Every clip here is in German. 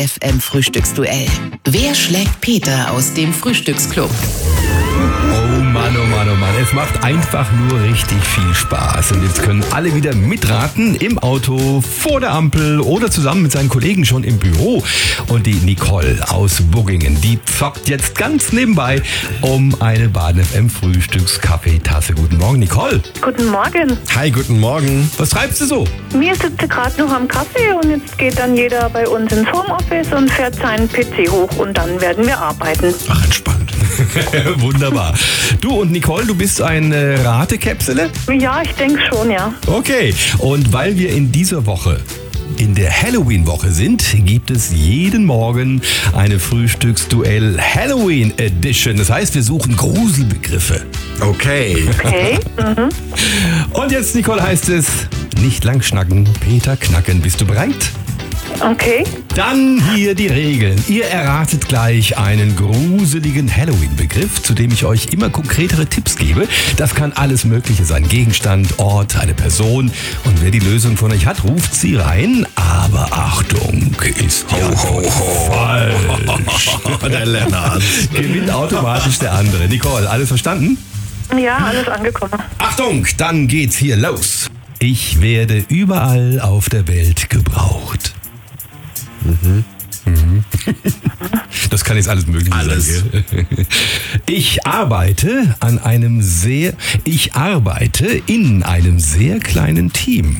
FM Frühstücksduell. Wer schlägt Peter aus dem Frühstücksclub? Oh Mann, oh Mann, oh Mann. Es macht einfach nur richtig viel Spaß. Und jetzt können alle wieder mitraten im Auto, vor der Ampel oder zusammen mit seinen Kollegen schon im Büro. Und die Nicole aus Buggingen, die zockt jetzt ganz nebenbei um eine Baden FM Frühstückskaffeetasse. Guten Morgen, Nicole. Guten Morgen. Hi, guten Morgen. Was treibst du so? Wir sitzen gerade noch am Kaffee und jetzt geht dann jeder bei uns ins Homeoffice und fährt seinen PC hoch und dann werden wir arbeiten. Ach, entspannt. Wunderbar. Du und Nicole, du bist eine Ratekäpsele? Ja, ich denke schon, ja. Okay, und weil wir in dieser Woche in der Halloween-Woche sind, gibt es jeden Morgen eine Frühstücksduell Halloween Edition. Das heißt, wir suchen Gruselbegriffe. Okay. Okay. Und jetzt, Nicole, heißt es, nicht lang schnacken, Peter knacken. Bist du bereit? Okay. Dann hier die Regeln. Ihr erratet gleich einen gruseligen Halloween-Begriff, zu dem ich euch immer konkretere Tipps gebe. Das kann alles Mögliche sein. Gegenstand, Ort, eine Person. Und wer die Lösung von euch hat, ruft sie rein. Aber Achtung, ist falsch. Der Lennart. Gewinnt automatisch der andere. Nicole, alles verstanden? Ja, alles angekommen. Achtung, dann geht's hier los. Ich werde überall auf der Welt gebraucht. Das kann jetzt alles Mögliche Alles. sein. Gell? Ich arbeite in einem sehr kleinen Team.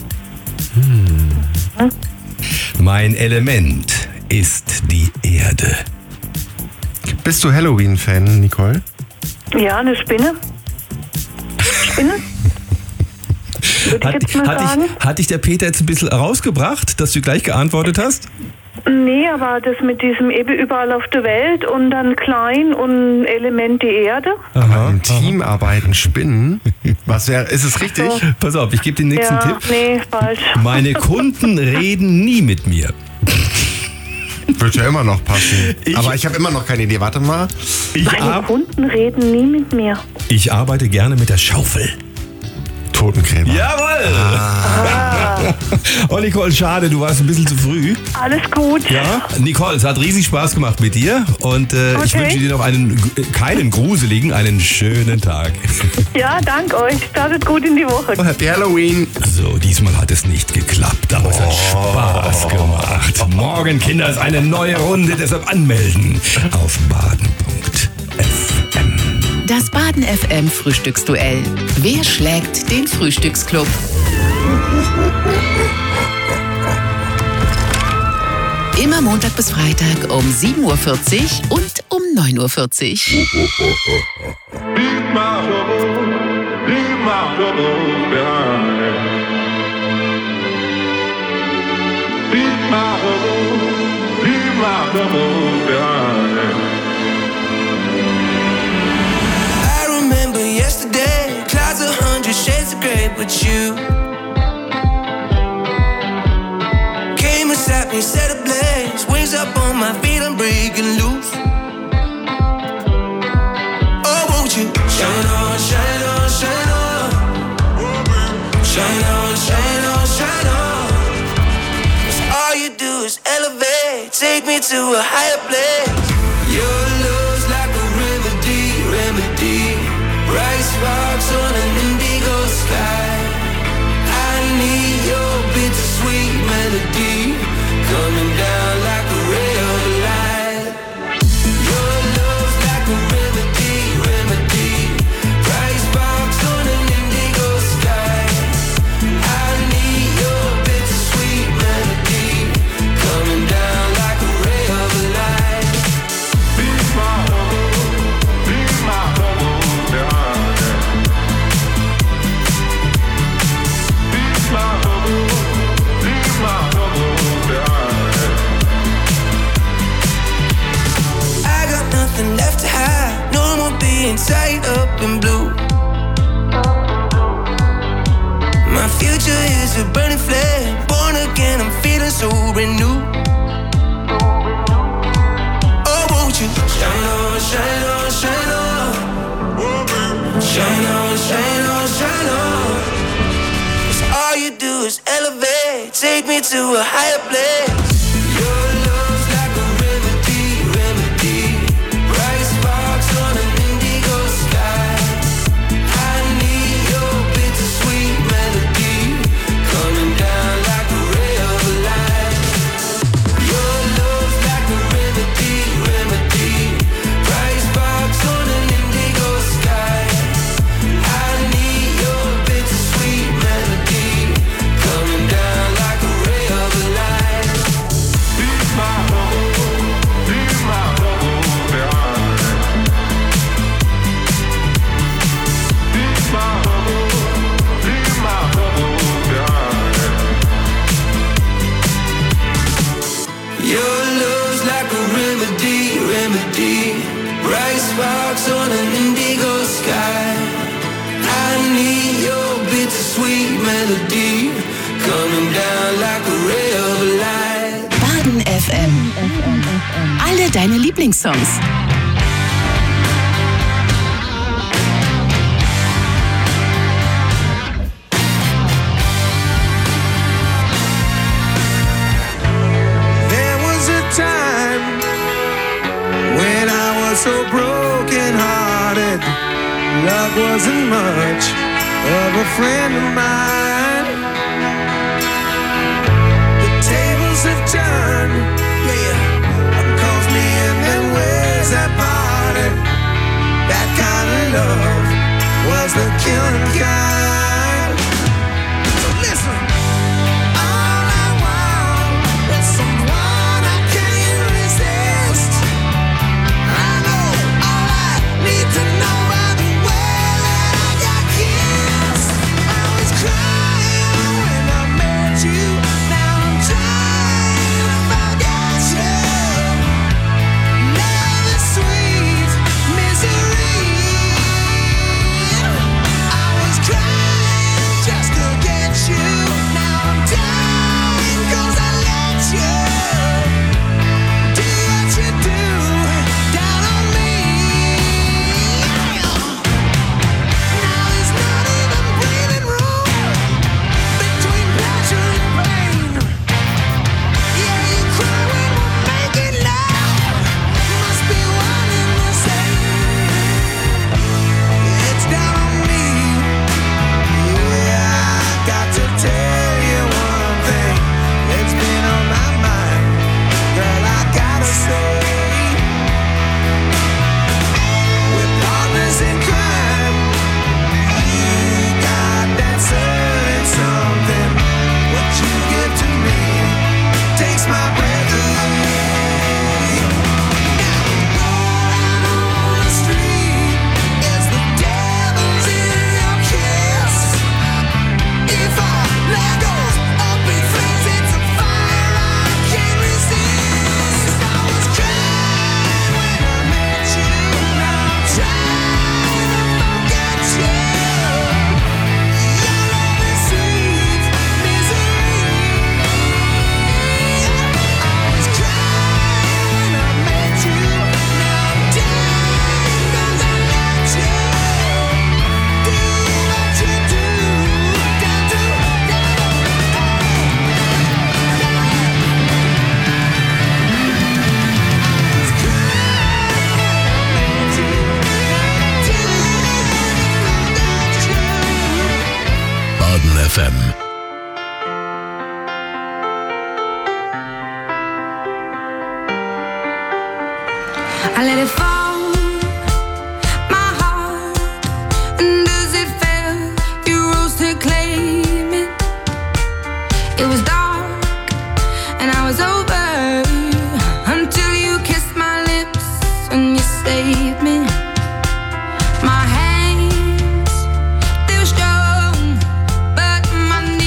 Mein Element ist die Erde. Bist du Halloween-Fan, Nicole? Ja, eine Spinne. Spinne? Würde ich jetzt mal sagen. Hat dich der Peter jetzt ein bisschen rausgebracht, dass du gleich geantwortet hast? Nee, aber das mit diesem eben überall auf der Welt und dann klein und Element die Erde. Aha. Im Team arbeiten, Spinnen. Was wäre? Ist es richtig? So. Pass auf, ich gebe den nächsten Ja, Tipp. nee, falsch. Meine Kunden reden nie mit mir. Wird ja immer noch passen. Ich- Aber ich habe immer noch keine Idee. Warte mal. Meine Kunden reden nie mit mir. Ich arbeite gerne mit der Schaufel. Totengräber. Jawohl! Oh, Nicole, schade, du warst ein bisschen zu früh. Alles gut. Ja, Nicole, es hat riesig Spaß gemacht mit dir und ich Okay. wünsche dir noch keinen gruseligen, einen schönen Tag. Ja, dank euch. Startet gut in die Woche. Happy Halloween. So, diesmal hat es nicht geklappt, aber es hat Spaß gemacht. Morgen, Kinder, ist eine neue Runde, deshalb anmelden auf baden.fm. Das Baden FM Frühstücksduell. Wer schlägt den Frühstücksclub? Immer Montag bis Freitag um 7.40 Uhr und um 9.40 Uhr. Leave my troubles behind. Leave my troubles behind. I remember yesterday, clouds 100 shades of grey, but you came and sat me, set ablaze, wings up on my feet, I'm breaking loose. Oh, won't you shine on, shine on, shine on, shine on, shine on, shine on. 'Cause all you do is elevate, take me to a higher place. Your love's like a remedy, bright sparks on an indigo sky. I need your bittersweet melody, coming down like a ray of light. Your love's like a remedy, bright sparks on an indigo sky. I need your bittersweet melody, coming down like a ray of light. Leave my troubles behind. Leave my troubles behind. I got nothing left to hide, no more being tied up in blue. My future is a burning flame, born again, I'm feeling so renewed. Oh, won't you shine on, shine on, shine on, shine on, shine on, shine on. 'Cause all you do is elevate, take me to a higher place. Your love's sweet melody coming down like a ray of light. Baden FM. Alle deine Lieblingssongs. There was a time when I was so broken hearted. Love wasn't much of a friend of mine. The tables have turned, yeah. Calls me in them ways that parted. That kind of love was the killing kind. So listen, all I want is someone I can't resist. I know all I need to know by the way that I got kissed. I was crying when I met you. Now I'm trying to forget you. Love is sweet misery. I was crying just to get you. Now I'm dying 'cause I let you do what you do down on me. Now there's not even breathing room between pleasure and pain. Yeah, you cry when we're making love. Must be one and the same. It's down on me. Yeah, I got to tell you one thing. It's been on my mind. Girl, I gotta say, we're partners in crime. You got that certain something. What you give to me takes my breath away. Now going on the street is the devil's in your kiss. If I let go of big friends, it's a fire I can't resist. I was crying when I met you. Now I'm trying to forget you. Your love is sweet misery. I was crying when I met you. Now I'm dying 'cause I let you do what you do down to Baden FM. I let it fall, my heart, and as it fell, you rose to claim it. It was dark, and I was over, until you kissed my lips and you saved me. My hands, they were strong, but my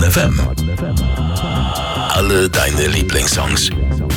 FM. Alle deine Lieblingssongs.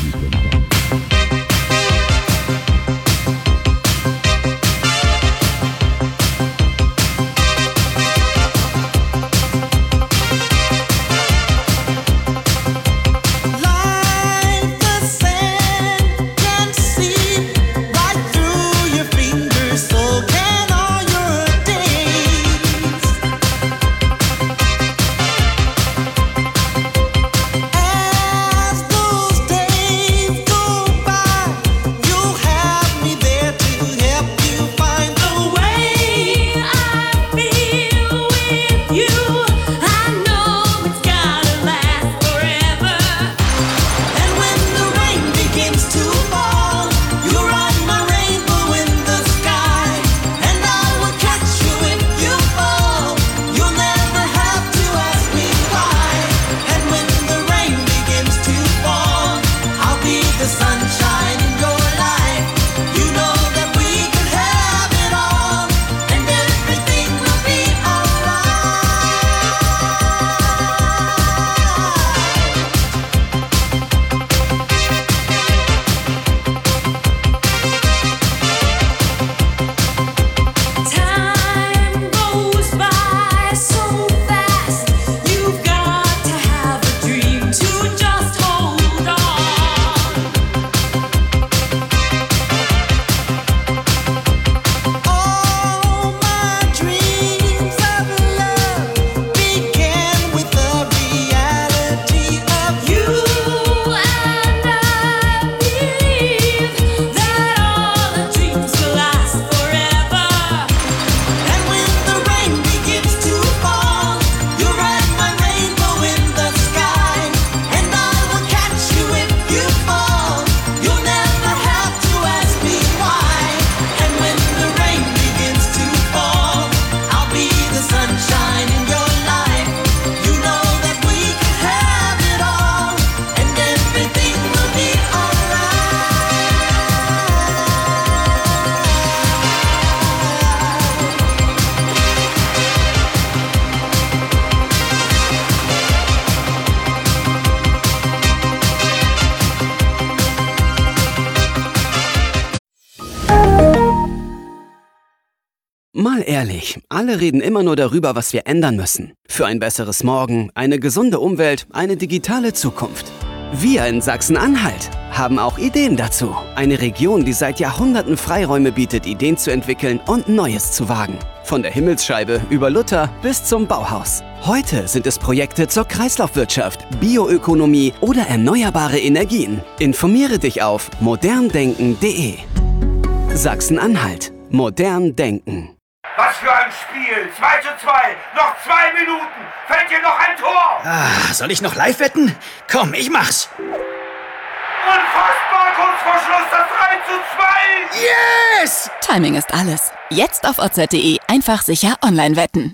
Mal ehrlich, alle reden immer nur darüber, was wir ändern müssen. Für ein besseres Morgen, eine gesunde Umwelt, eine digitale Zukunft. Wir in Sachsen-Anhalt haben auch Ideen dazu. Eine Region, die seit Jahrhunderten Freiräume bietet, Ideen zu entwickeln und Neues zu wagen. Von der Himmelsscheibe über Luther bis zum Bauhaus. Heute sind es Projekte zur Kreislaufwirtschaft, Bioökonomie oder erneuerbare Energien. Informiere dich auf moderndenken.de. Sachsen-Anhalt. Modern denken. Was für ein Spiel! 2:2, noch 2 Minuten! Fällt dir noch ein Tor! Soll ich noch live wetten? Komm, ich mach's! Unfassbar, kurz vor Schluss das 3:2! Yes! Timing ist alles. Jetzt auf oz.de einfach sicher online wetten.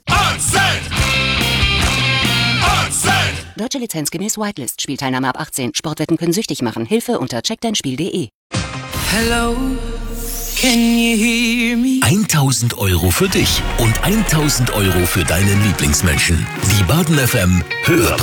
Deutsche Lizenz gemäß Whitelist. Spielteilnahme ab 18. Sportwetten können süchtig machen. Hilfe unter checkdeinspiel.de. Hello, can you hear me? 1.000 € für dich und 1.000 € für deinen Lieblingsmenschen. Die Baden FM Hörpreis.